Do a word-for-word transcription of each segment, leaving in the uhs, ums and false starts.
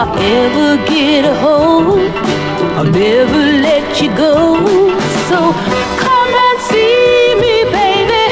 ever get a hold, I'll never let you go. So come and see me, baby.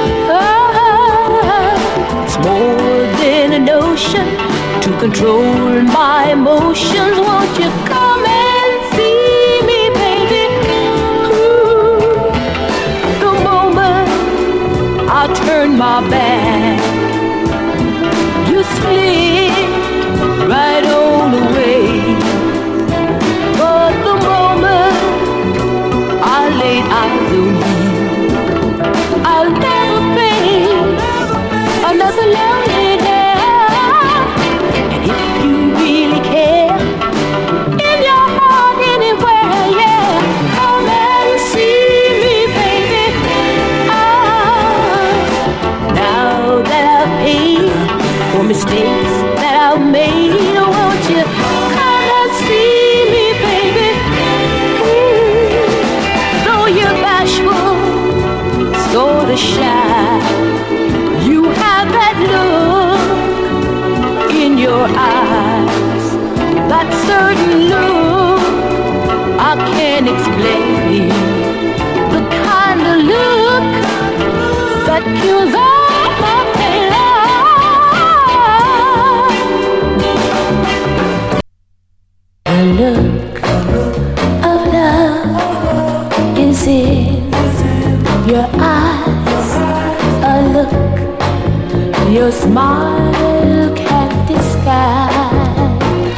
Ah, it's more than a notion to control my emotions. Won't you come and see me, baby? Ooh, the moment I turn my back, you slid right on away. But the moment I laid eyes on you, I'll never face another lonely day. And if you really care, in your heart anywhere, yeah, come and see me, baby. Ah, now that I've paid for mistakes that I've made, won't you come and see me, baby? Ooh, though you're bashful, sort of shy, you have that look in your eyes, that certain look I can't explain, the kind of look that kills all my pain. A look of love is in your eyes, a look your smile can't disguise.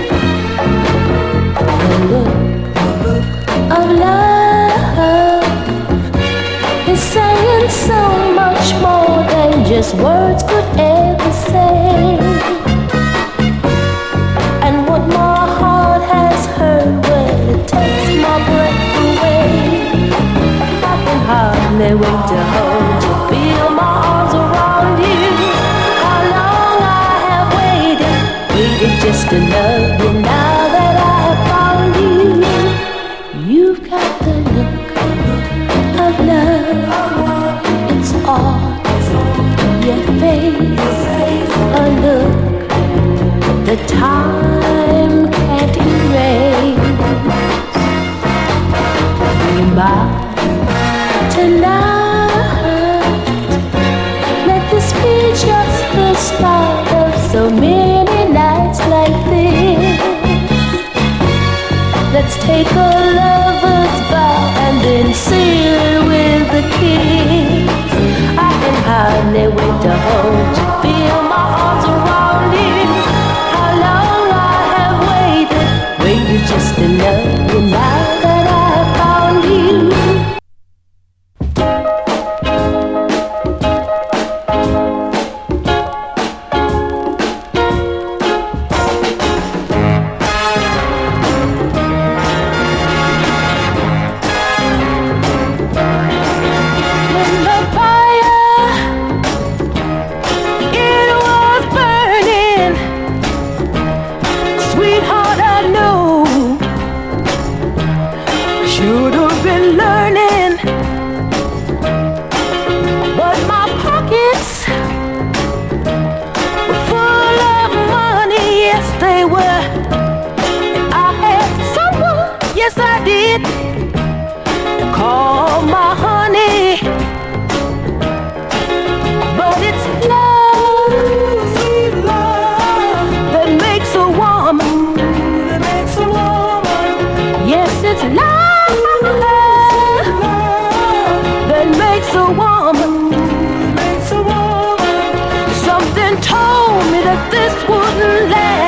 A look of love is saying so much more than just words could ever say. And what my heart has heard, well, it takes my breath away. I can hardly wait to hold you, feel my arms around you. How long I have waited, waited just to love you. Now that I have found you, you've got the look of love. It's on your face, a look the time can't erase. Be mine tonight. Let this be just the start of so many nights like this. Let's take a lover's vow and then seal it with a kiss. I can hardly wait to hold you, feel my arms around you. How long I have waited, waited just to love you. Now that I have found you. Call my honey, but it's love, love that makes a woman, that makes a woman. Yes, it's love, love that makes a woman, makes a woman. Something told me that this wouldn't last.